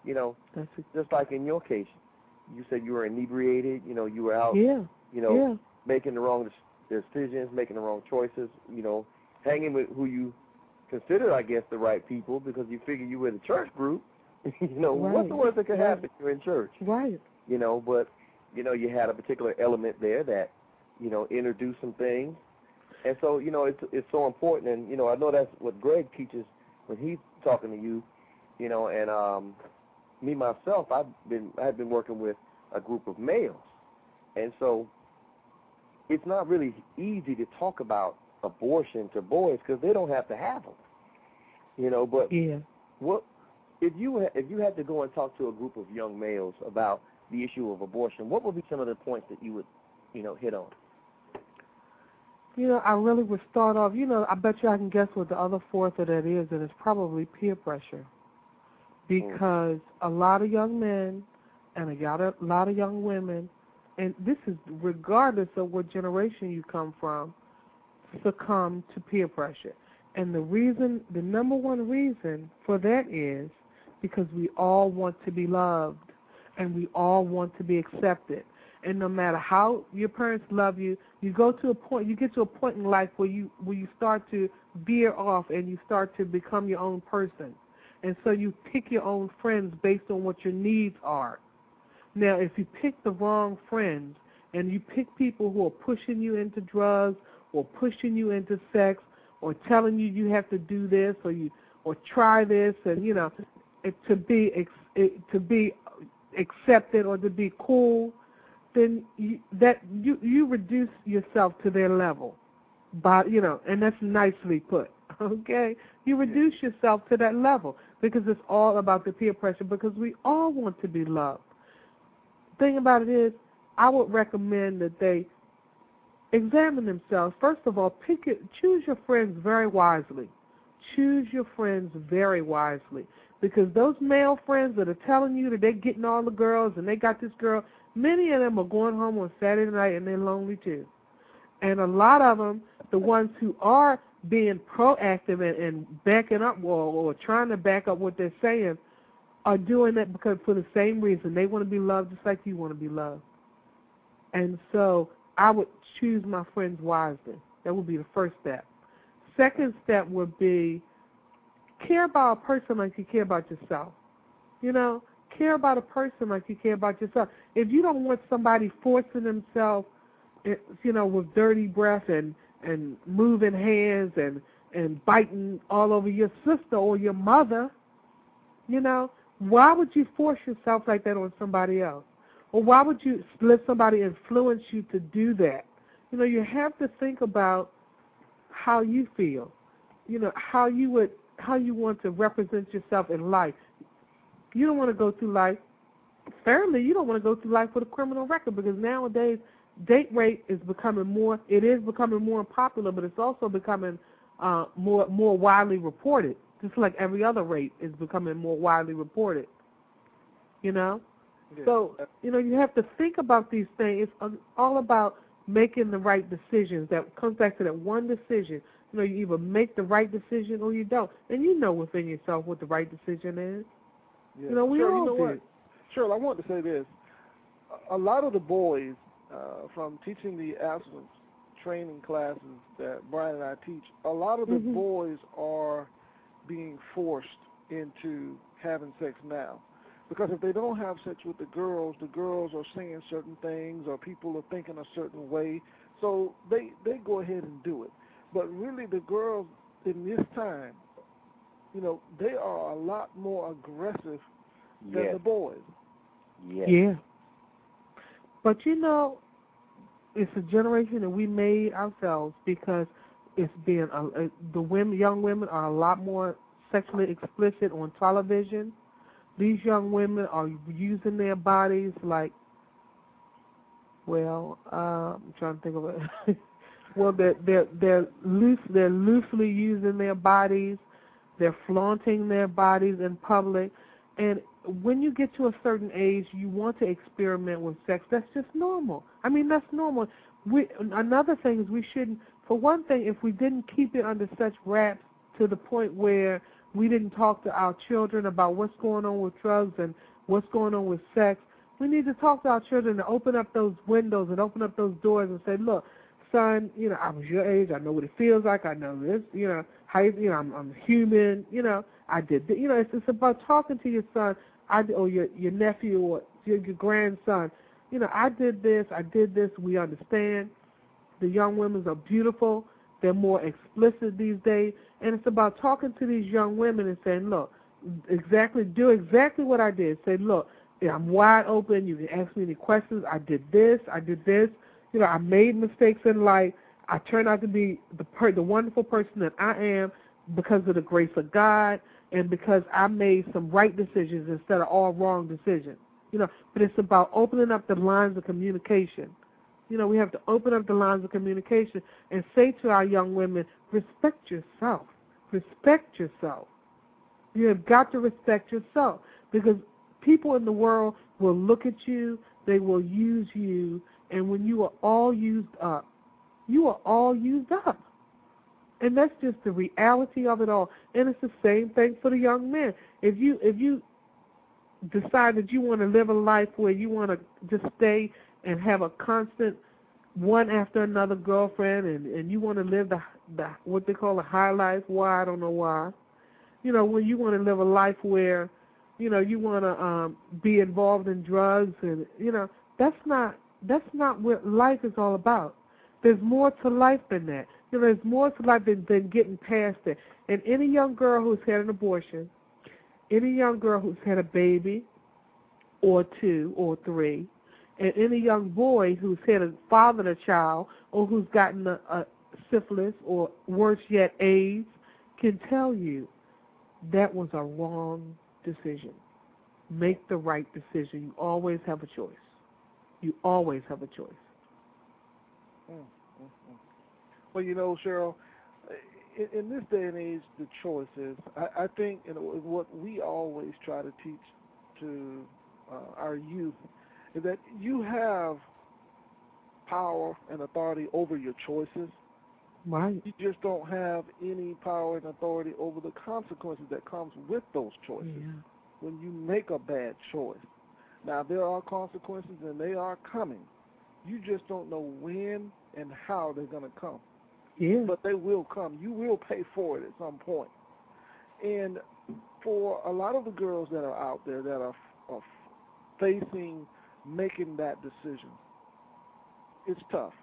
you know, That's just like in your case, you said you were inebriated, you know, you were out, yeah. you know, Yeah. making the wrong decisions, making the wrong choices, you know, hanging with who you consider, I guess, the right people because you figure you were in a church group. You know, Right. what's the worst that could happen? You're in church. Right. You know, but, you know, you had a particular element there that, you know, introduced some things. And so, you know, it's so important. And, you know, I know that's what Greg teaches when he's talking to you, you know, and me, myself, I've been working with a group of males. And so it's not really easy to talk about abortion to boys because they don't have to have them, you know. But Yeah. what if you had to go and talk to a group of young males about the issue of abortion? What would be some of the points that you would, you know, hit on? You know, I really would start off, you know, I bet you I can guess what the other fourth of that is, and it's probably peer pressure. Because a lot of young men and a lot of young women, and this is regardless of what generation you come from, succumb to peer pressure. And the number one reason for that is because we all want to be loved and we all want to be accepted. And no matter how your parents love you, you get to a point in life where you start to veer off and you start to become your own person. And so you pick your own friends based on what your needs are. Now, if you pick the wrong friends and you pick people who are pushing you into drugs or pushing you into sex or telling you have to do this or try this and, you know, to be accepted or to be cool, then you reduce yourself to their level, you know, and that's nicely put. Okay, you reduce yourself to that level because it's all about the peer pressure. Because we all want to be loved. Thing about it is, I would recommend that they examine themselves. First of all, choose your friends very wisely. Choose your friends very wisely. Because those male friends that are telling you that they're getting all the girls and they got this girl, many of them are going home on Saturday night and they're lonely too. And a lot of them, the ones who are being proactive and backing up or trying to back up what they're saying, are doing that because for the same reason. They want to be loved just like you want to be loved. And so I would choose my friends wisely. That would be the first step. Second step would be care about a person like you care about yourself. You know, care about a person like you care about yourself. If you don't want somebody forcing themselves, you know, with dirty breath and moving hands and biting all over your sister or your mother, you know, why would you force yourself like that on somebody else? Or why would you let somebody influence you to do that? You know, you have to think about how you feel, you know, how you want to represent yourself in life. You don't want to go through life, fairly, you don't want to go through life with a criminal record because nowadays date rape is becoming more popular, but it's also becoming more widely reported, just like every other rape is becoming more widely reported, you know? Yeah. So, you know, you have to think about these things. It's all about making the right decisions. That comes back to that one decision. You know, you either make the right decision or you don't. And you know within yourself what the right decision is. Yeah. You know, we all do. What? Cheryl, I want to say this. A lot of the boys, from teaching the abstinence training classes that Brian and I teach, a lot of the boys are being forced into having sex now. Because if they don't have sex with the girls are saying certain things or people are thinking a certain way, so they go ahead and do it. But really the girls in this time, you know, they are a lot more aggressive than the boys. Yes. Yeah. But, you know, it's a generation that we made ourselves because it's being young women are a lot more sexually explicit on television. These young women are using their bodies like, well, I'm trying to think of it. Well, they're loosely using their bodies. They're flaunting their bodies in public. And when you get to a certain age, you want to experiment with sex. That's just normal. I mean, that's normal. Another thing is we shouldn't, for one thing, if we didn't keep it under such wraps to the point where We didn't talk to our children about what's going on with drugs and what's going on with sex. We need to talk to our children and open up those windows and open up those doors and say, look, son, I was your age. I know what it feels like. I know this, how I'm human. I did this. It's about talking to your son, or your nephew or your grandson. I did this. We understand. The young women are beautiful. They're more explicit these days. And it's about talking to these young women and saying, look, do exactly what I did. Say, look, I'm wide open. You can ask me any questions. I did this. I made mistakes in life. I turned out to be the wonderful person that I am because of the grace of God and because I made some right decisions instead of all wrong decisions. But it's about opening up the lines of communication. We have to open up the lines of communication and say to our young women, respect yourself. Respect yourself. You have got to respect yourself because people in the world will look at you, they will use you, and when you are all used up, you are all used up. And that's just the reality of it all. And it's the same thing for the young men. If you decide that you want to live a life where you want to just stay and have a constant one after another girlfriend and you want to live the what they call a high life, why, I don't know why. When you want to live a life where, you want to be involved in drugs and, that's not what life is all about. There's more to life than that. There's more to life than getting past it. And any young girl who's had an abortion, any young girl who's had a baby or two or three, and any young boy who's had fathered a child or who's gotten a syphilis or worse yet AIDS can tell you that was a wrong decision. Make the right decision. You always have a choice. You always have a choice. Well, Cheryl, in this day and age, the choice is, I think what we always try to teach to our youth is that you have power and authority over your choices. Right. You just don't have any power and authority over the consequences that comes with those choices when you make a bad choice. Now, there are consequences, and they are coming. You just don't know when and how they're going to come. Yeah. But they will come. You will pay for it at some point. And for a lot of the girls that are out there that are facing making that decision, it's tough.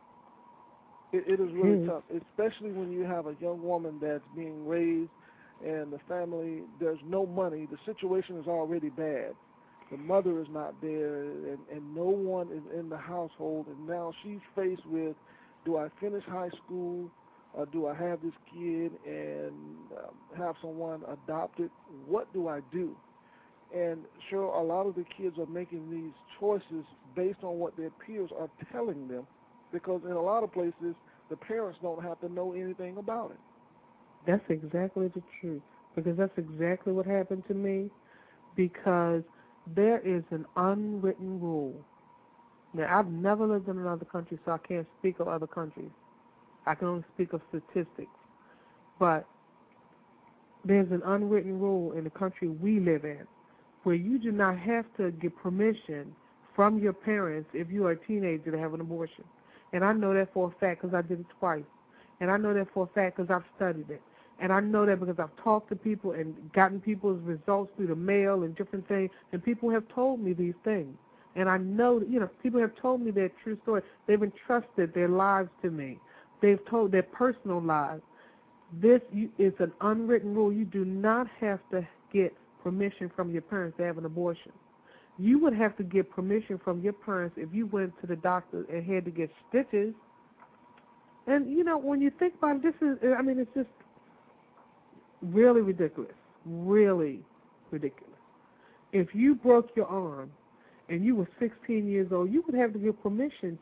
It is really tough, especially when you have a young woman that's being raised and the family, there's no money. The situation is already bad. The mother is not there, and no one is in the household, and now she's faced with, do I finish high school, or do I have this kid and have someone adopted? What do I do? And sure, a lot of the kids are making these choices based on what their peers are telling them, because in a lot of places, the parents don't have to know anything about it. That's exactly the truth, because that's exactly what happened to me, because there is an unwritten rule. Now, I've never lived in another country, so I can't speak of other countries. I can only speak of statistics. But there's an unwritten rule in the country we live in where you do not have to get permission from your parents if you are a teenager to have an abortion. And I know that for a fact because I did it twice. And I know that for a fact because I've studied it. And I know that because I've talked to people and gotten people's results through the mail and different things, and people have told me these things. And I know, people have told me their true story. They've entrusted their lives to me. They've told their personal lives. This is an unwritten rule. You do not have to get permission from your parents to have an abortion. You would have to get permission from your parents if you went to the doctor and had to get stitches. And, when you think about it, it's just really ridiculous. Really ridiculous. If you broke your arm and you were 16 years old, you would have to get permission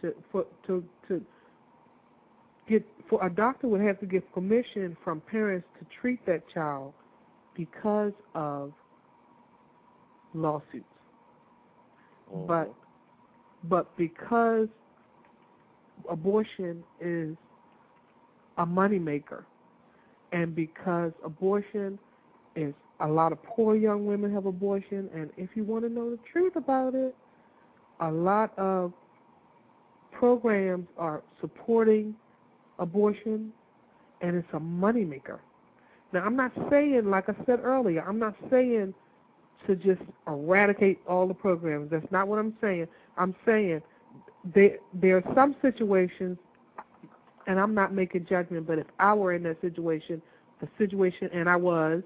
for a doctor would have to get permission from parents to treat that child because of lawsuits. But because abortion is a moneymaker, and because abortion is a lot of poor young women have abortion, and if you want to know the truth about it, a lot of programs are supporting abortion, and it's a moneymaker. Now, I'm not saying, like I said earlier, I'm not saying to just eradicate all the programs. That's not what I'm saying. I'm saying there are some situations, and I'm not making judgment, but if I were in that situation, the situation I was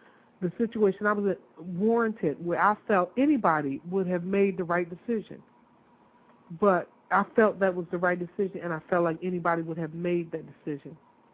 warranted, where I felt anybody would have made the right decision. But I felt that was the right decision, and I felt like anybody would have made that decision.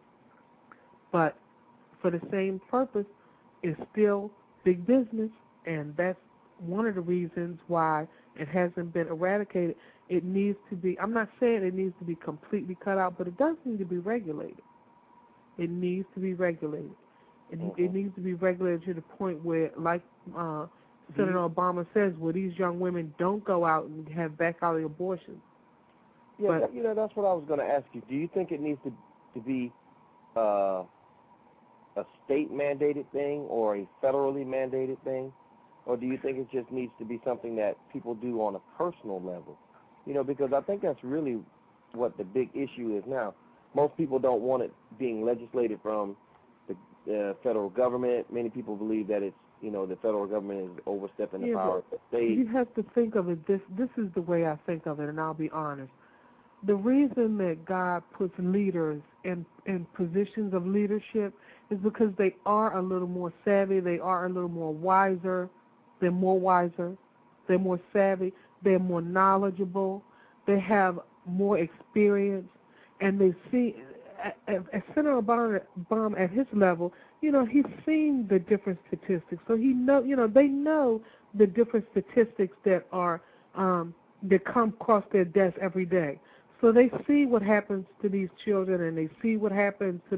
But for the same purpose, it's still big business, and that's one of the reasons why it hasn't been eradicated. It needs to be, I'm not saying it needs to be completely cut out, but it does need to be regulated. It needs to be regulated. It needs to be regulated to the point where, like Senator Obama says, where these young women don't go out and have back-alley abortions. Yeah, that's what I was going to ask you. Do you think it needs to be a state-mandated thing or a federally mandated thing? Or do you think it just needs to be something that people do on a personal level? Because I think that's really what the big issue is now. Most people don't want it being legislated from the federal government. Many people believe that it's, the federal government is overstepping the power of the state. You have to think of it, this is the way I think of it, and I'll be honest. The reason that God puts leaders in positions of leadership is because they are a little more savvy, they are a little more wiser, they're more savvy, they're more knowledgeable, they have more experience, and they see, as Senator Obama at his level, he's seen the different statistics, so they know the different statistics that are that come across their desk every day. So they see what happens to these children, and they see what happens to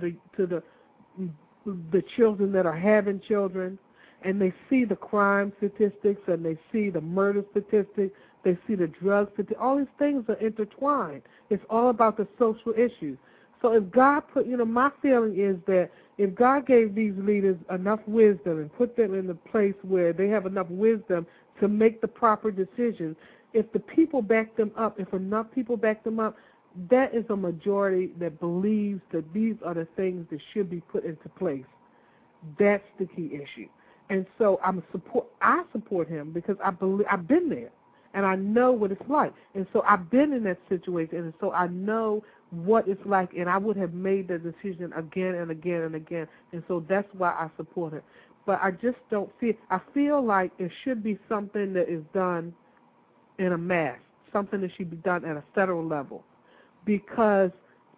the children that are having children, and they see the crime statistics, and they see the murder statistics, they see the drug statistics. All these things are intertwined. It's all about the social issues. So if God put, my feeling is that if God gave these leaders enough wisdom and put them in the place where they have enough wisdom to make the proper decisions, if the people back them up, if enough people back them up, that is a majority that believes that these are the things that should be put into place. That's the key issue. And so I support him because I believe I've been there and I know what it's like. And so I've been in that situation, and so I know what it's like, and I would have made the decision again and again and again. And so that's why I support it. But I just don't I feel like it should be something that is done in a mass, something that should be done at a federal level, because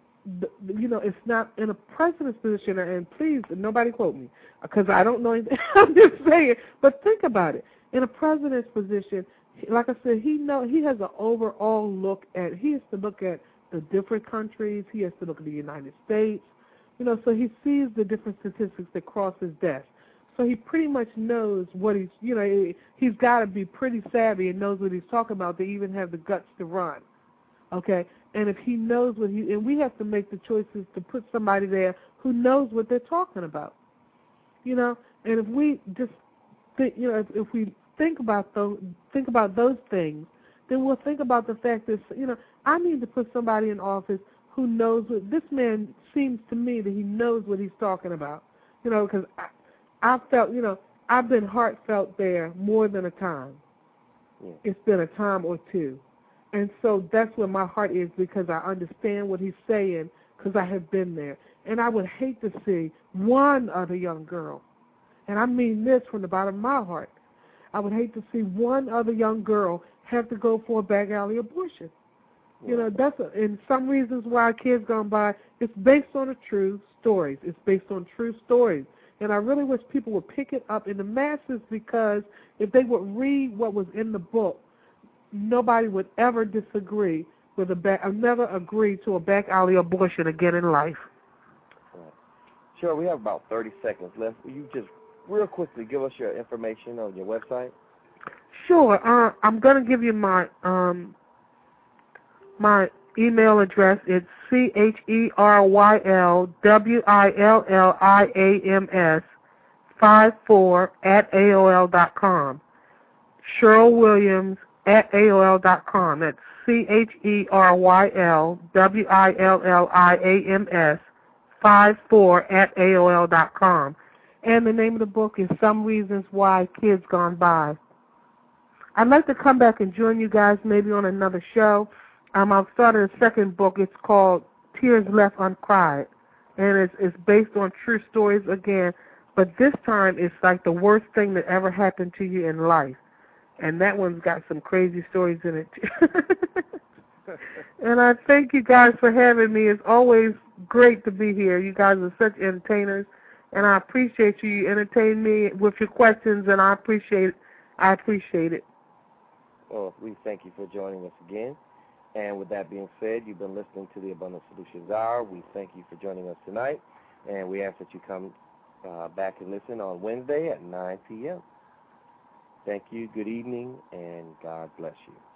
it's not in a president's position. And please, nobody quote me, because I don't know anything. I'm just saying. But think about it. In a president's position, like I said, he has an overall look at. He has to look at the different countries. He has to look at the United States. So he sees the different statistics that cross his desk. So he pretty much knows what he's got to be pretty savvy and knows what he's talking about to even have the guts to run, okay? And if he knows and we have to make the choices to put somebody there who knows what they're talking about, and if we just think, if we think about those things, then we'll think about the fact that, I need to put somebody in office who knows what, this man seems to me that he knows what he's talking about, because I felt, I've been heartfelt there more than a time. Yeah. It's been a time or two. And so that's where my heart is, because I understand what he's saying, because I have been there. And I would hate to see one other young girl, and I mean this from the bottom of my heart, I would hate to see one other young girl have to go for a back-alley abortion. Yeah. And some reasons why kids gone by, it's based on true stories. It's based on true stories. And I really wish people would pick it up in the masses, because if they would read what was in the book, nobody would ever disagree with never agree to a back-alley abortion again in life. Right. Sure, we have about 30 seconds left. Will you just real quickly give us your information on your website? Sure. I'm going to give you my my email address. It's CHERYLWILLIAMS CHERYL54@AOL.com. CherylWilliams@AOL.com. That's CHERYLWILLIAMS 54@AOL.com. And the name of the book is Some Reasons Why Kids Gone By. I'd like to come back and join you guys maybe on another show. I'll start a second book. It's called Tears Left Uncried. And it's based on true stories again. But this time it's like the worst thing that ever happened to you in life. And that one's got some crazy stories in it, too. And I thank you guys for having me. It's always great to be here. You guys are such entertainers. And I appreciate you. You entertain me with your questions, and I appreciate it. Well, we thank you for joining us again. And with that being said, you've been listening to the Abundant Solutions Hour. We thank you for joining us tonight. And we ask that you come back and listen on Wednesday at 9 p.m. Thank you, good evening, and God bless you.